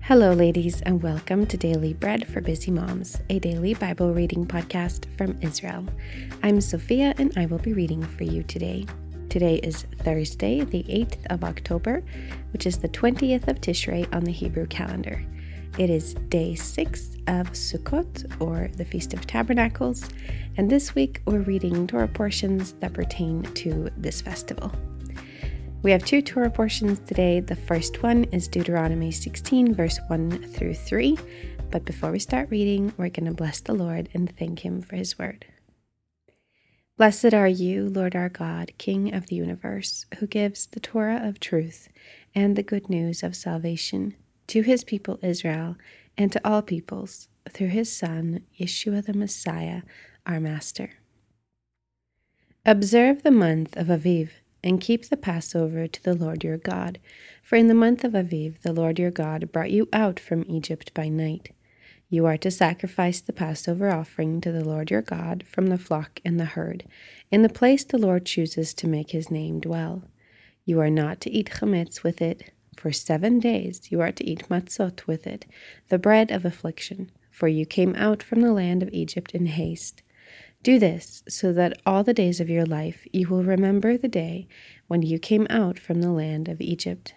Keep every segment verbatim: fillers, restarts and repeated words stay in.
Hello, ladies, and welcome to Daily Bread for Busy Moms, a daily Bible reading podcast from Israel. I'm Sophia, and I will be reading for you today. Today is Thursday, the eighth of October, which is the twentieth of Tishrei on the Hebrew calendar. It is day six of Sukkot, or the Feast of Tabernacles, and this week we're reading Torah portions that pertain to this festival. We have two Torah portions today. The first one is Deuteronomy sixteen, verse one through three. But before we start reading, we're going to bless the Lord and thank Him for His word. Blessed are you, Lord our God, King of the universe, who gives the Torah of truth and the good news of salvation to His people Israel and to all peoples through His Son, Yeshua the Messiah, our Master. Observe the month of Aviv, and keep the Passover to the Lord your God. For in the month of Aviv the Lord your God brought you out from Egypt by night. You are to sacrifice the Passover offering to the Lord your God from the flock and the herd, in the place the Lord chooses to make His name dwell. You are not to eat chametz with it. For seven days you are to eat matzot with it, the bread of affliction, for you came out from the land of Egypt in haste. Do this so that all the days of your life you will remember the day when you came out from the land of Egypt.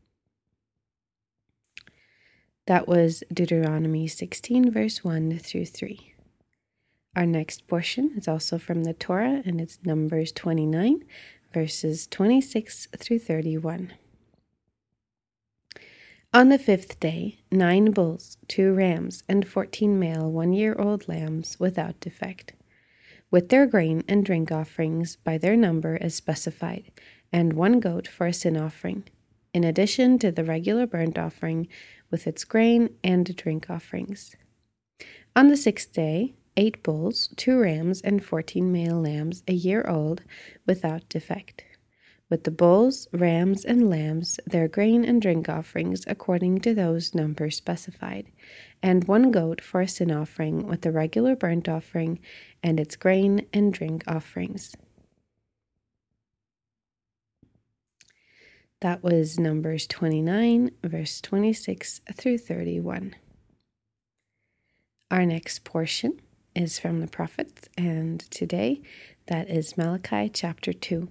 That was Deuteronomy sixteen, verse one through three. Our next portion is also from the Torah, and it's Numbers twenty-nine, verses twenty-six through thirty-one. On the fifth day, nine bulls, two rams, and fourteen male one-year-old lambs without defect, with their grain and drink offerings by their number as specified, and one goat for a sin offering, in addition to the regular burnt offering with its grain and drink offerings. On the sixth day, eight bulls, two rams, and fourteen male lambs a year old without defect, with the bulls, rams, and lambs, their grain and drink offerings according to those numbers specified, and one goat for a sin offering with the regular burnt offering and its grain and drink offerings. That was Numbers twenty-nine, verse twenty-six through thirty-one. Our next portion is from the prophets, and today that is Malachi chapter two.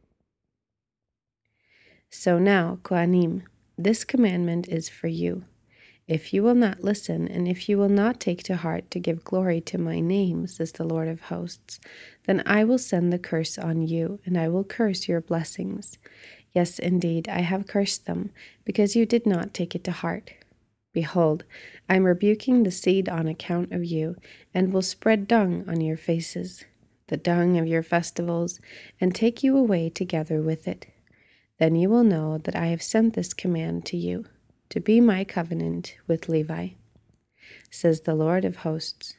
So now, Kohanim, this commandment is for you. If you will not listen, and if you will not take to heart to give glory to my name, says the Lord of hosts, then I will send the curse on you, and I will curse your blessings. Yes, indeed, I have cursed them, because you did not take it to heart. Behold, I am rebuking the seed on account of you, and will spread dung on your faces, the dung of your festivals, and take you away together with it. Then you will know that I have sent this command to you, to be my covenant with Levi, says the Lord of hosts.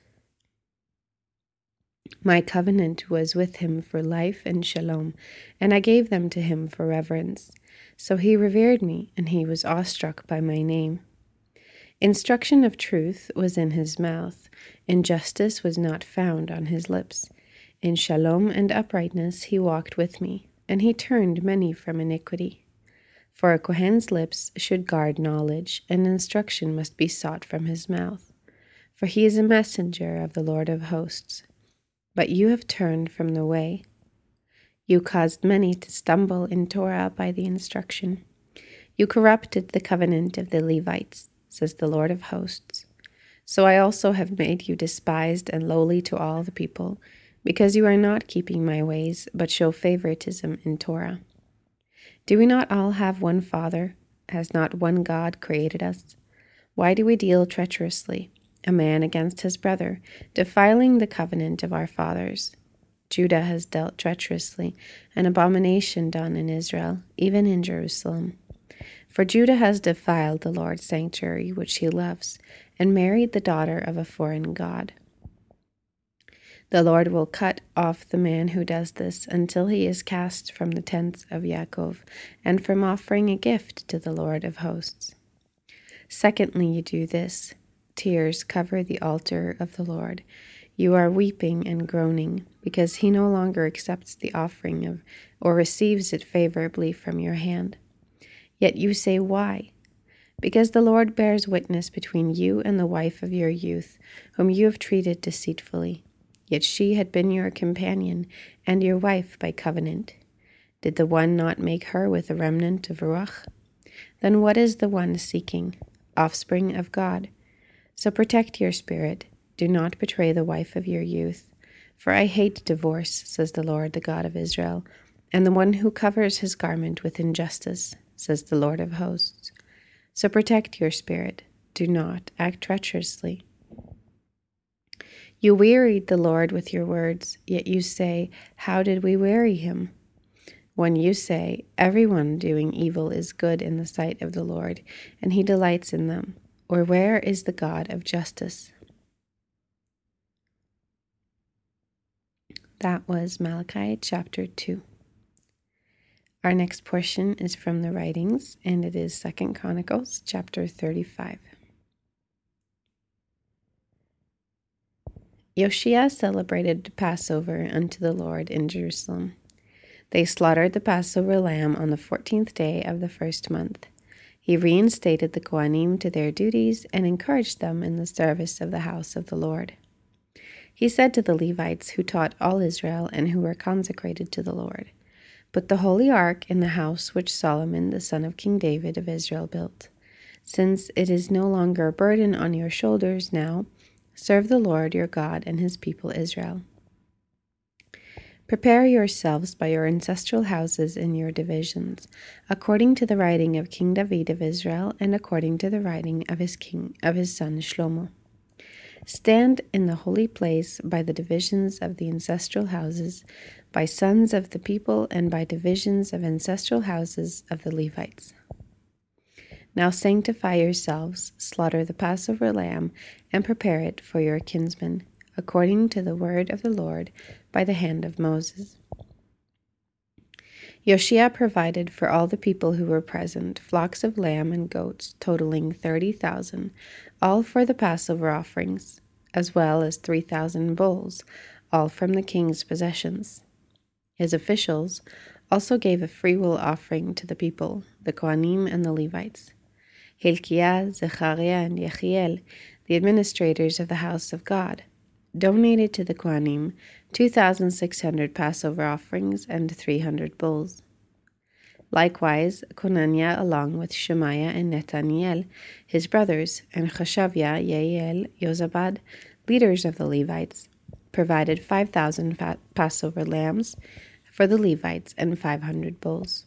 My covenant was with him for life and shalom, and I gave them to him for reverence. So he revered me, and he was awestruck by my name. Instruction of truth was in his mouth, injustice was not found on his lips. In shalom and uprightness he walked with me, and he turned many from iniquity. For a Kohen's lips should guard knowledge, and instruction must be sought from his mouth. For he is a messenger of the Lord of hosts. But you have turned from the way. You caused many to stumble in Torah by the instruction. You corrupted the covenant of the Levites, says the Lord of hosts. So I also have made you despised and lowly to all the people, because you are not keeping my ways, but show favoritism in Torah. Do we not all have one Father? Has not one God created us? Why do we deal treacherously, a man against his brother, defiling the covenant of our fathers? Judah has dealt treacherously, an abomination done in Israel, even in Jerusalem. For Judah has defiled the Lord's sanctuary, which he loves, and married the daughter of a foreign god. The Lord will cut off the man who does this until he is cast from the tents of Yaakov, and from offering a gift to the Lord of hosts. Secondly, you do this. Tears cover the altar of the Lord. You are weeping and groaning, because he no longer accepts the offering of, or receives it favorably from your hand. Yet you say, why? Because the Lord bears witness between you and the wife of your youth, whom you have treated deceitfully. Yet she had been your companion and your wife by covenant. Did the one not make her with a remnant of Ruach? Then what is the one seeking? Offspring of God. So protect your spirit. Do not betray the wife of your youth. For I hate divorce, says the Lord, the God of Israel, and the one who covers his garment with injustice, says the Lord of hosts. So protect your spirit. Do not act treacherously. You wearied the Lord with your words, yet you say, how did we weary him? When you say, everyone doing evil is good in the sight of the Lord, and he delights in them, or where is the God of justice? That was Malachi chapter two. Our next portion is from the writings, and it is Second Chronicles chapter thirty-five. Yoshia celebrated Passover unto the Lord in Jerusalem. They slaughtered the Passover lamb on the fourteenth day of the first month. He reinstated the Kohanim to their duties and encouraged them in the service of the house of the Lord. He said to the Levites who taught all Israel and who were consecrated to the Lord, put the holy ark in the house which Solomon the son of King David of Israel built. Since it is no longer a burden on your shoulders now, serve the Lord your God and his people Israel. Prepare yourselves by your ancestral houses in your divisions, according to the writing of King David of Israel and according to the writing of his king of his son Shlomo. Stand in the holy place by the divisions of the ancestral houses, by sons of the people, and by divisions of ancestral houses of the Levites. Now sanctify yourselves, slaughter the Passover lamb, and prepare it for your kinsmen, according to the word of the Lord by the hand of Moses. Yoshia provided for all the people who were present flocks of lamb and goats, totaling thirty thousand, all for the Passover offerings, as well as three thousand bulls, all from the king's possessions. His officials also gave a freewill offering to the people, the Kohanim and the Levites. Hilkiah, Zechariah, and Yechiel, the administrators of the house of God, donated to the Kohanim two thousand six hundred Passover offerings and three hundred bulls. Likewise, Konaniah, along with Shemaiah and Netaniel, his brothers, and Chashavia, Yael, Yozabad, leaders of the Levites, provided five thousand fa- Passover lambs for the Levites and five hundred bulls.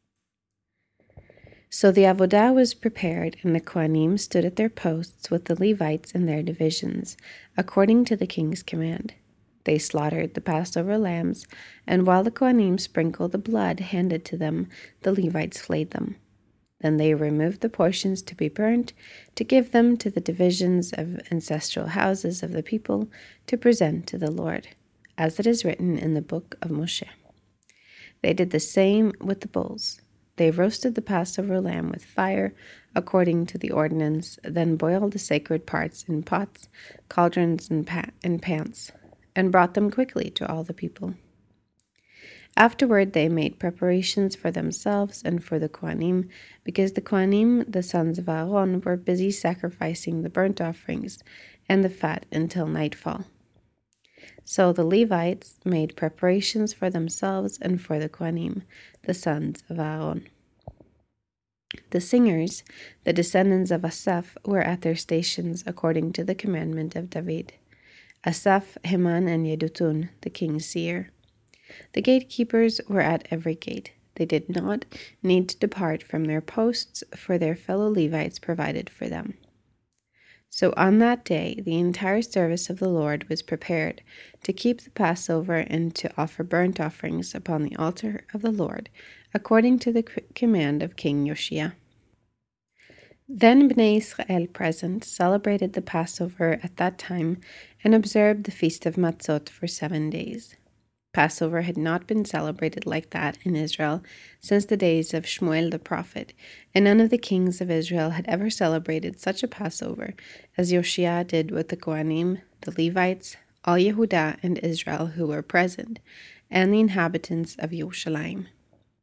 So the avodah was prepared, and the Kohanim stood at their posts with the Levites in their divisions, according to the king's command. They slaughtered the Passover lambs, and while the Kohanim sprinkled the blood handed to them, the Levites flayed them. Then they removed the portions to be burnt, to give them to the divisions of ancestral houses of the people, to present to the Lord, as it is written in the book of Moshe. They did the same with the bulls. They roasted the Passover lamb with fire, according to the ordinance, then boiled the sacred parts in pots, cauldrons, and, pa- and pans, and brought them quickly to all the people. Afterward they made preparations for themselves and for the Kohanim, because the Kohanim, the sons of Aaron, were busy sacrificing the burnt offerings and the fat until nightfall. So the Levites made preparations for themselves and for the Kohanim, the sons of Aaron. The singers, the descendants of Asaph, were at their stations according to the commandment of David. Asaph, Heman, and Yedutun, the king's seer. The gatekeepers were at every gate. They did not need to depart from their posts, for their fellow Levites provided for them. So on that day the entire service of the Lord was prepared to keep the Passover and to offer burnt offerings upon the altar of the Lord, according to the command of King Yoshia. Then Bnei Israel present celebrated the Passover at that time and observed the Feast of Matzot for seven days. Passover had not been celebrated like that in Israel since the days of Shmuel the prophet, and none of the kings of Israel had ever celebrated such a Passover as Yoshia did with the Kohanim, the Levites, all Yehudah and Israel who were present, and the inhabitants of Yerushalayim.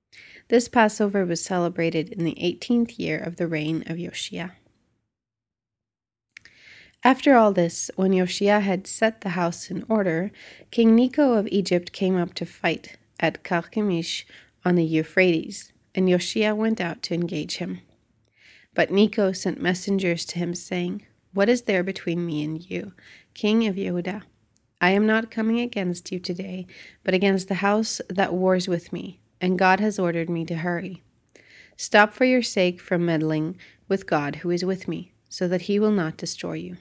This Passover was celebrated in the eighteenth year of the reign of Yoshia. After all this, when Yoshia had set the house in order, King Necho of Egypt came up to fight at Carchemish on the Euphrates, and Yoshia went out to engage him. But Necho sent messengers to him, saying, "What is there between me and you, king of Yehudah? I am not coming against you today, but against the house that wars with me, and God has ordered me to hurry. Stop for your sake from meddling with God who is with me, so that he will not destroy you."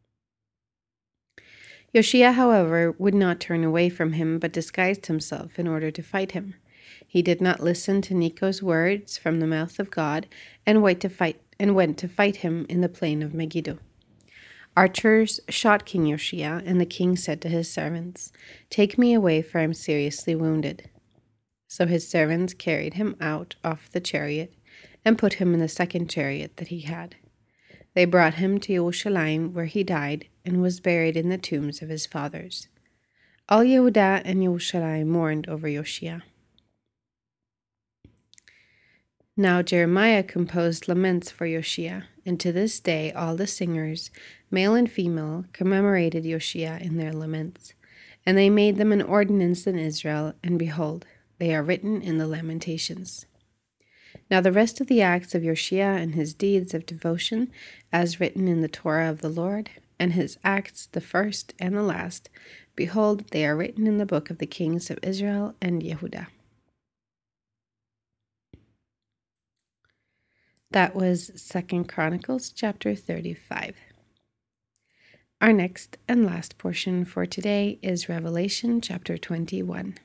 Yoshia, however, would not turn away from him, but disguised himself in order to fight him. He did not listen to Necho's words from the mouth of God, and went to fight and went to fight him in the plain of Megiddo. Archers shot King Yoshia, and the king said to his servants, "Take me away, for I am seriously wounded." So his servants carried him out off the chariot, and put him in the second chariot that he had. They brought him to Yerushalayim, where he died, and was buried in the tombs of his fathers. All Yehudah and Yerushalayim mourned over Yoshia. Now Jeremiah composed laments for Yoshia, and to this day all the singers, male and female, commemorated Yoshia in their laments. And they made them an ordinance in Israel, and behold, they are written in the Lamentations. Now the rest of the acts of Yoshia and his deeds of devotion, as written in the Torah of the Lord, and his acts, the first and the last, behold, they are written in the book of the kings of Israel and Yehudah. That was Second Chronicles chapter thirty-five. Our next and last portion for today is Revelation chapter twenty-one.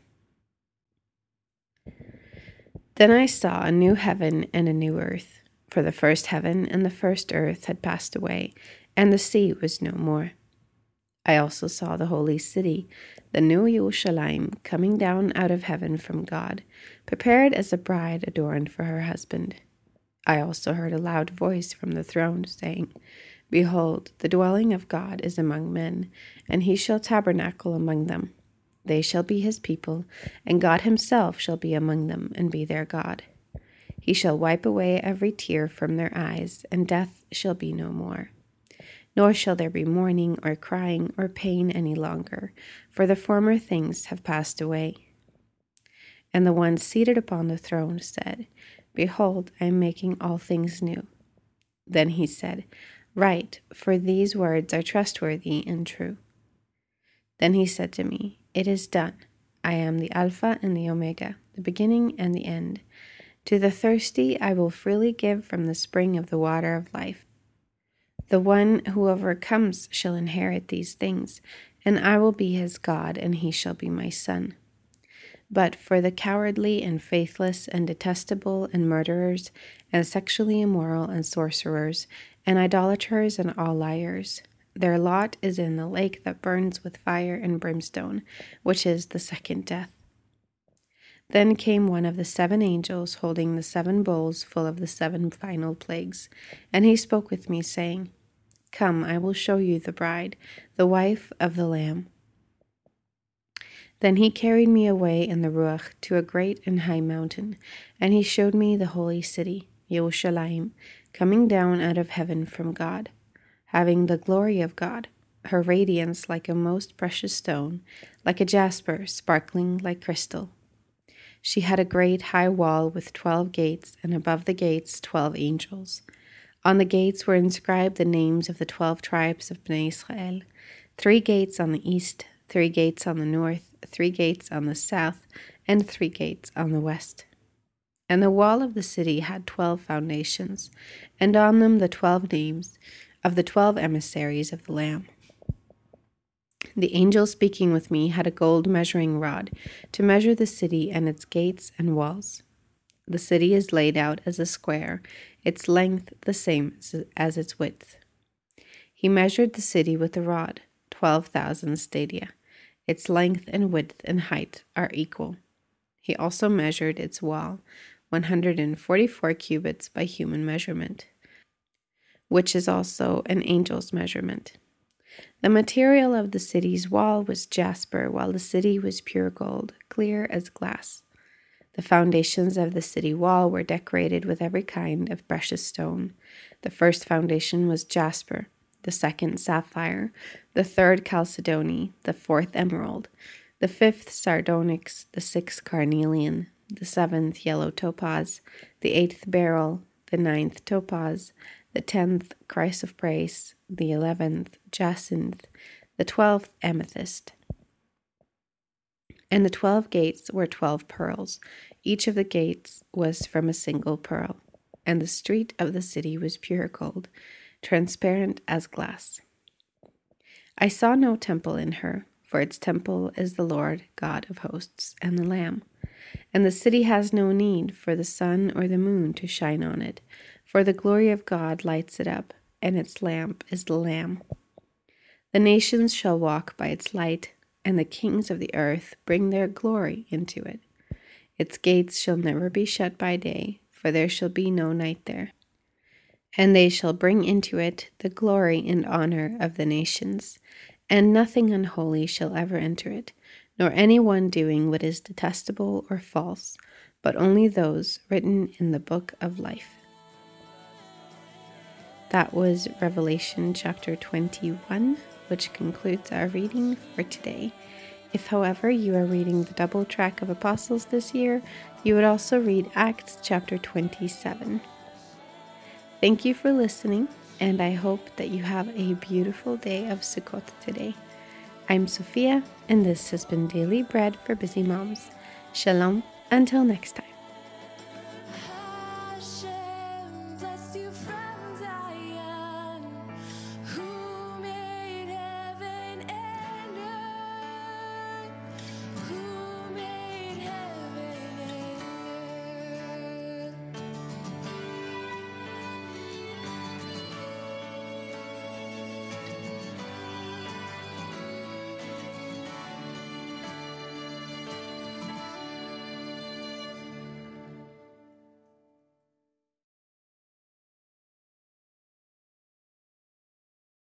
Then I saw a new heaven and a new earth, for the first heaven and the first earth had passed away, and the sea was no more. I also saw the holy city, the new Yerushalayim, coming down out of heaven from God, prepared as a bride adorned for her husband. I also heard a loud voice from the throne, saying, "Behold, the dwelling of God is among men, and he shall tabernacle among them. They shall be his people, and God himself shall be among them and be their God. He shall wipe away every tear from their eyes, and death shall be no more. Nor shall there be mourning or crying or pain any longer, for the former things have passed away." And the one seated upon the throne said, "Behold, I am making all things new." Then he said, "Write, for these words are trustworthy and true." Then he said to me, "It is done. I am the Alpha and the Omega, the beginning and the end. To the thirsty I will freely give from the spring of the water of life. The one who overcomes shall inherit these things, and I will be his God, and he shall be my son. But for the cowardly and faithless and detestable and murderers and sexually immoral and sorcerers and idolaters and all liars, their lot is in the lake that burns with fire and brimstone, which is the second death." Then came one of the seven angels holding the seven bowls full of the seven final plagues, and he spoke with me, saying, "Come, I will show you the bride, the wife of the Lamb." Then he carried me away in the Ruach to a great and high mountain, and he showed me the holy city, Yerushalayim, coming down out of heaven from God, having the glory of God, her radiance like a most precious stone, like a jasper, sparkling like crystal. She had a great high wall with twelve gates, and above the gates twelve angels. On the gates were inscribed the names of the twelve tribes of Bnei Israel, three gates on the east, three gates on the north, three gates on the south, and three gates on the west. And the wall of the city had twelve foundations, and on them the twelve names of the twelve emissaries of the Lamb. The angel speaking with me had a gold measuring rod to measure the city and its gates and walls. The city is laid out as a square, its length the same as its width. He measured the city with a rod, twelve thousand stadia. Its length and width and height are equal. He also measured its wall, one hundred forty-four cubits by human measurement, which is also an angel's measurement. The material of the city's wall was jasper, while the city was pure gold, clear as glass. The foundations of the city wall were decorated with every kind of precious stone. The first foundation was jasper, the second sapphire, the third chalcedony, the fourth emerald, the fifth sardonyx, the sixth carnelian, the seventh yellow topaz, the eighth beryl, the ninth topaz, the tenth chrysoprase, the eleventh jacinth, the twelfth amethyst. And the twelve gates were twelve pearls. Each of the gates was from a single pearl. And the street of the city was pure gold, transparent as glass. I saw no temple in her, for its temple is the Lord God of hosts and the Lamb. And the city has no need for the sun or the moon to shine on it, for the glory of God lights it up, and its lamp is the Lamb. The nations shall walk by its light, and the kings of the earth bring their glory into it. Its gates shall never be shut by day, for there shall be no night there. And they shall bring into it the glory and honor of the nations, and nothing unholy shall ever enter it, nor any one doing what is detestable or false, but only those written in the book of life. That was Revelation chapter twenty-one, which concludes our reading for today. If, however, you are reading the double track of Apostles this year, you would also read Acts chapter twenty-seven. Thank you for listening, and I hope that you have a beautiful day of Sukkot today. I'm Sophia, and this has been Daily Bread for Busy Moms. Shalom, until next time.